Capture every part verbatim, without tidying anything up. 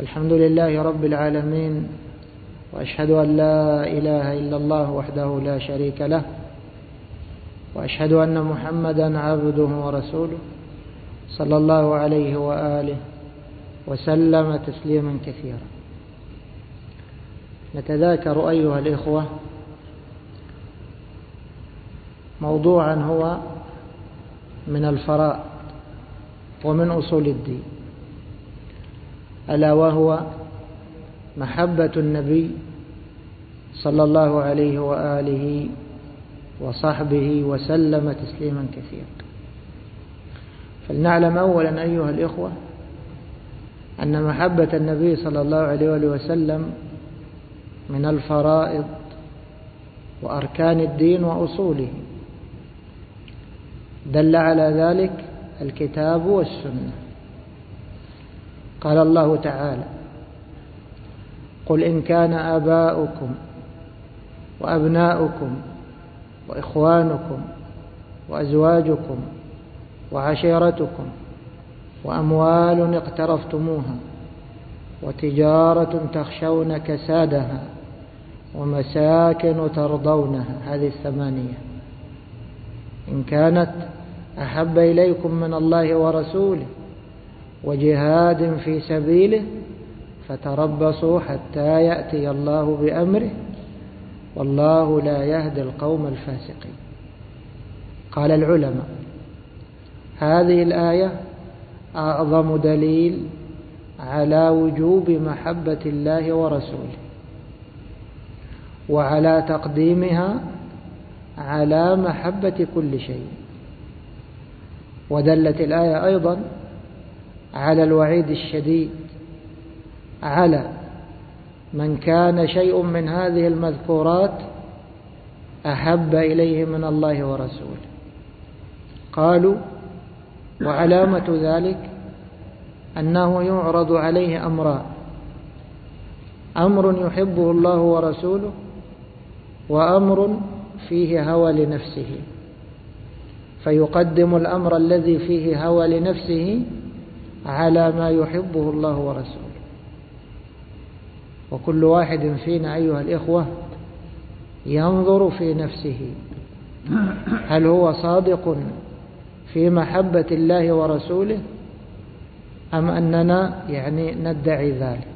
الحمد لله رب العالمين، وأشهد أن لا إله إلا الله وحده لا شريك له، وأشهد أن محمدا عبده ورسوله صلى الله عليه وآله وسلم تسليما كثيرا. نتذاكر أيها الإخوة موضوعا هو من الفرائض ومن أصول الدين، ألا وهو محبة النبي صلى الله عليه وآله وصحبه وسلم تسليما كثيرا. فلنعلم أولا أيها الإخوة أن محبة النبي صلى الله عليه وآله وسلم من الفرائض وأركان الدين وأصوله، دل على ذلك الكتاب والسنة. قال الله تعالى: قل إن كان آباؤكم وأبناؤكم وإخوانكم وأزواجكم وعشيرتكم وأموال اقترفتموها وتجارة تخشون كسادها ومساكن ترضونها، هذه الثمانية، إن كانت أحب إليكم من الله ورسوله وجهاد في سبيله فتربصوا حتى يأتي الله بأمره والله لا يهدي القوم الفاسقين. قال العلماء: هذه الآية أعظم دليل على وجوب محبة الله ورسوله وعلى تقديمها على محبة كل شيء. ودلت الآية أيضا على الوعيد الشديد على من كان شيء من هذه المذكورات أحب إليه من الله ورسوله. قالوا: وعلامة ذلك أنه يعرض عليه أمران: أمر يحبه الله ورسوله، وأمر فيه هوى لنفسه، فيقدم الأمر الذي فيه هوى لنفسه على ما يحبه الله ورسوله. وكل واحد فينا أيها الإخوة ينظر في نفسه، هل هو صادق في محبة الله ورسوله أم أننا يعني ندعي ذلك؟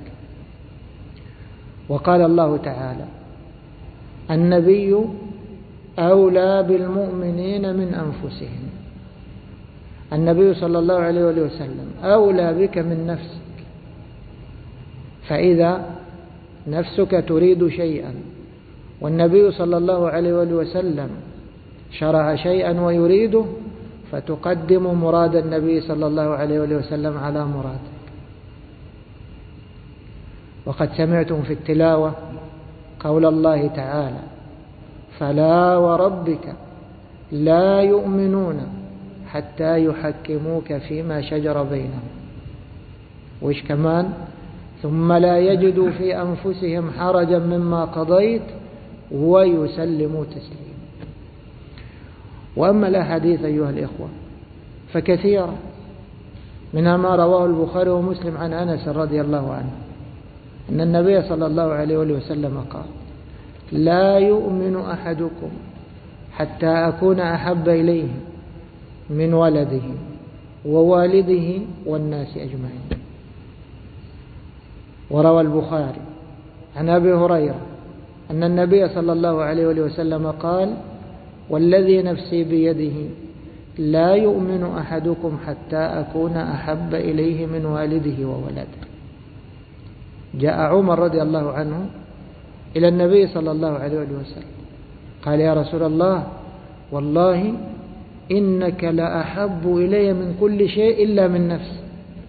وقال الله تعالى: النبي أولى بالمؤمنين من أنفسهم. النبي صلى الله عليه وسلم أولى بك من نفسك، فإذا نفسك تريد شيئا والنبي صلى الله عليه وسلم شرع شيئا ويريده، فتقدم مراد النبي صلى الله عليه وسلم على مرادك. وقد سمعتم في التلاوة قول الله تعالى: فلا وربك لا يؤمنون حتى يحكموك فيما شجر بينهم، وإيش كمان؟ ثم لا يجدوا في أنفسهم حرجا مما قضيت ويسلموا تسليما. وأما الأحاديث أيها الإخوة فكثيرة، منها ما رواه البخاري ومسلم عن أنس رضي الله عنه أن النبي صلى الله عليه وسلم قال: لا يؤمن أحدكم حتى أكون أحب إليه من ولده ووالده والناس أجمعين. وروى البخاري عن أبي هريرة أن النبي صلى الله عليه وسلم قال: والذي نفسي بيده لا يؤمن أحدكم حتى أكون أحب إليه من والده وولده. جاء عمر رضي الله عنه إلى النبي صلى الله عليه وسلم قال: يا رسول الله، والله إنك لأحب إلي من كل شيء إلا من نفسي.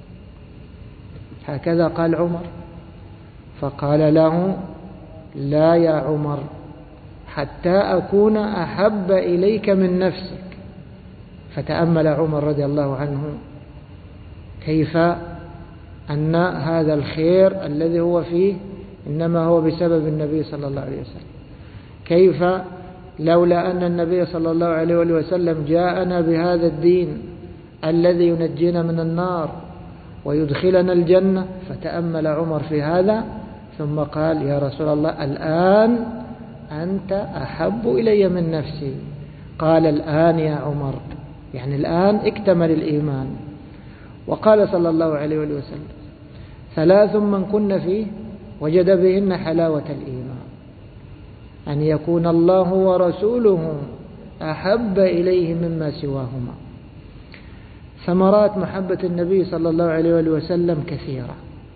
هكذا قال عمر، فقال له: لا يا عمر، حتى أكون أحب إليك من نفسك. فتأمل عمر رضي الله عنه كيف أن هذا الخير الذي هو فيه إنما هو بسبب النبي صلى الله عليه وسلم، كيف لولا أن النبي صلى الله عليه وسلم جاءنا بهذا الدين الذي ينجينا من النار ويدخلنا الجنة. فتأمل عمر في هذا ثم قال: يا رسول الله، الآن أنت أحب إلي من نفسي. قال: الآن يا عمر، يعني الآن اكتمل الإيمان. وقال صلى الله عليه وسلم: ثلاث من كن فيه وجد بهن حلاوة الإيمان: أن يكون الله ورسوله أحب إليه مما سواهما. ثمرات محبة النبي صلى الله عليه وسلم كثيرة،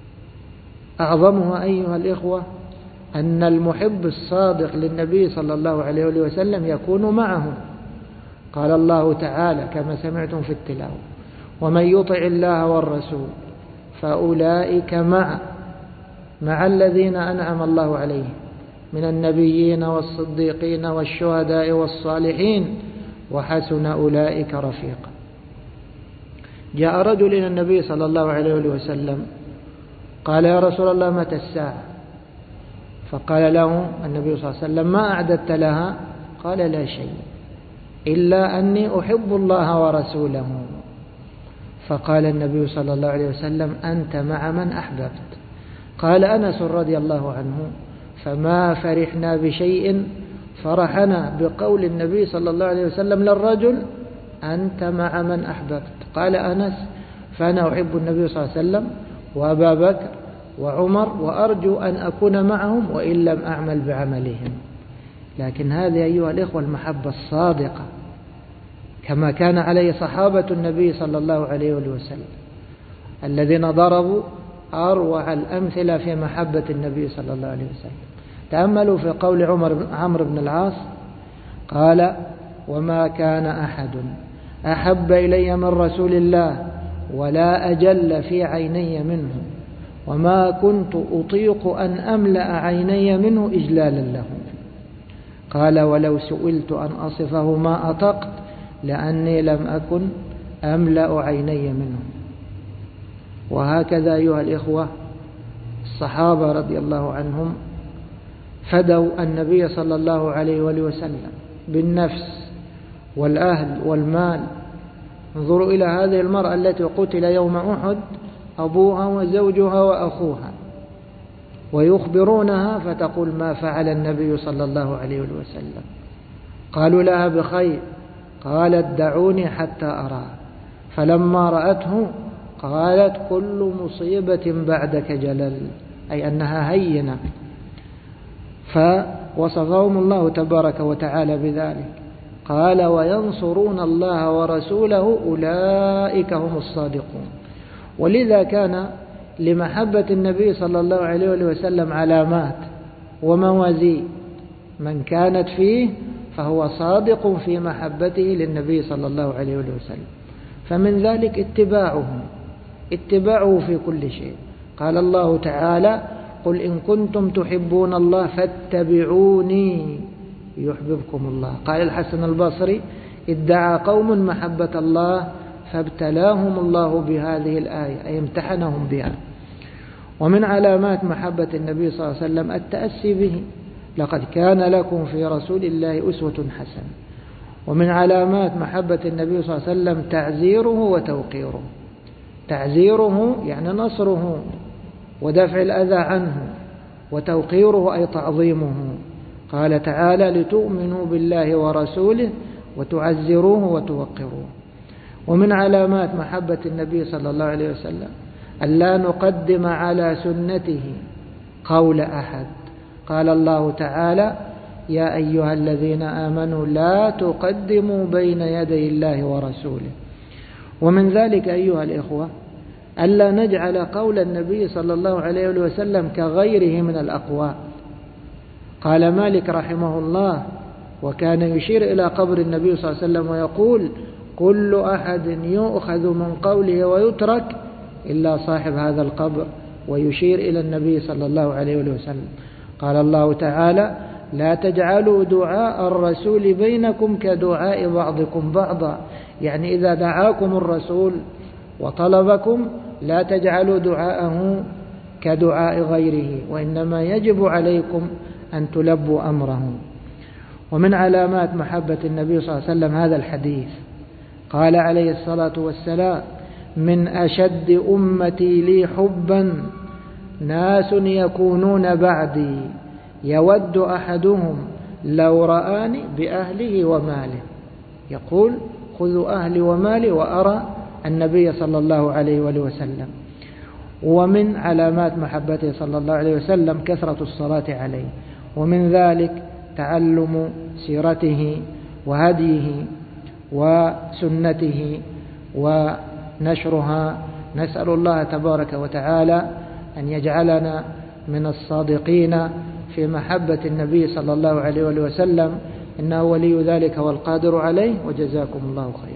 أعظمها أيها الإخوة أن المحب الصادق للنبي صلى الله عليه وسلم يكون معه. قال الله تعالى كما سمعتم في التلاوة: ومن يطع الله والرسول فأولئك مع مع الذين أنعم الله عليهم من النبيين والصديقين والشهداء والصالحين وحسن أولئك رفيقا. جاء رجل إلى النبي صلى الله عليه وسلم قال: يا رسول الله، متى الساعة؟ فقال له النبي صلى الله عليه وسلم: ما أعددت لها؟ قال: لا شيء إلا أني أحب الله ورسوله. فقال النبي صلى الله عليه وسلم: أنت مع من أحببت. قال أنس رضي الله عنه: فما فرحنا بشيء فرحنا بقول النبي صلى الله عليه وسلم للرجل: أنت مع من أحببت. قال أنس: فأنا أحب النبي صلى الله عليه وسلم وأبا بكر وعمر، وأرجو أن أكون معهم وإن لم أعمل بعملهم. لكن هذه أيها الإخوة المحبة الصادقة، كما كان عليه صحابة النبي صلى الله عليه وسلم الذين ضربوا أروع الأمثلة في محبة النبي صلى الله عليه وسلم. تأملوا في قول عمر عمرو بن العاص، قال: وما كان أحد أحب إلي من رسول الله ولا أجل في عيني منه، وما كنت أطيق أن أملأ عيني منه إجلالا له. قال: ولو سئلت أن أصفه ما أطقت لأني لم أكن أملأ عيني منه. وهكذا أيها الإخوة الصحابة رضي الله عنهم فدوا النبي صلى الله عليه وسلم بالنفس والأهل والمال. انظروا إلى هذه المرأة التي قتل يوم أحد أبوها وزوجها وأخوها، ويخبرونها فتقول: ما فعل النبي صلى الله عليه وسلم؟ قالوا لها: بخير. قالت: دعوني حتى أراه. فلما رأته قالت: كل مصيبة بعدك جلل، أي أنها هينة. فوصفهم الله تبارك وتعالى بذلك. قال: وينصرون الله ورسوله أولئك هم الصادقون. ولذا كان لمحبة النبي صلى الله عليه وسلم علامات وموازين، من كانت فيه فهو صادق في محبته للنبي صلى الله عليه وسلم. فمن ذلك اتباعه اتباعه في كل شيء. قال الله تعالى: قل إن كنتم تحبون الله فاتبعوني يحببكم الله. قال الحسن البصري: ادعى قوم محبة الله فابتلاهم الله بهذه الآية، أي امتحنهم بها. ومن علامات محبة النبي صلى الله عليه وسلم التأسي به: لقد كان لكم في رسول الله أسوة حسنة. ومن علامات محبة النبي صلى الله عليه وسلم تعزيره وتوقيره. تعزيره يعني نصره ودفع الأذى عنه، وتوقيره أي تعظيمه. قال تعالى: لتؤمنوا بالله ورسوله وتعزروه وتوقروه. ومن علامات محبة النبي صلى الله عليه وسلم ألا نقدم على سنته قول أحد. قال الله تعالى: يا أيها الذين آمنوا لا تقدموا بين يدي الله ورسوله. ومن ذلك أيها الإخوة ألا نجعل قول النبي صلى الله عليه وسلم كغيره من الأقوال. قال مالك رحمه الله، وكان يشير إلى قبر النبي صلى الله عليه وسلم ويقول: كل أحد يؤخذ من قوله ويترك إلا صاحب هذا القبر، ويشير إلى النبي صلى الله عليه وسلم. قال الله تعالى: لا تجعلوا دعاء الرسول بينكم كدعاء بعضكم بعضا. يعني إذا دعاكم الرسول وطلبكم لا تجعلوا دعاءه كدعاء غيره، وإنما يجب عليكم أن تلبوا أمره. ومن علامات محبة النبي صلى الله عليه وسلم هذا الحديث. قال عليه الصلاة والسلام: من أشد أمتي لي حبا ناس يكونون بعدي يود أحدهم لو رآني بأهله وماله. يقول خذوا أهلي ومالي وأرى النبي صلى الله عليه وآله وسلم. ومن علامات محبته صلى الله عليه وسلم كثرة الصلاة عليه، ومن ذلك تعلم سيرته وهديه وسنته ونشرها. نسأل الله تبارك وتعالى أن يجعلنا من الصادقين في محبة النبي صلى الله عليه وسلم، إنه ولي ذلك والقادر عليه، وجزاكم الله خيرا.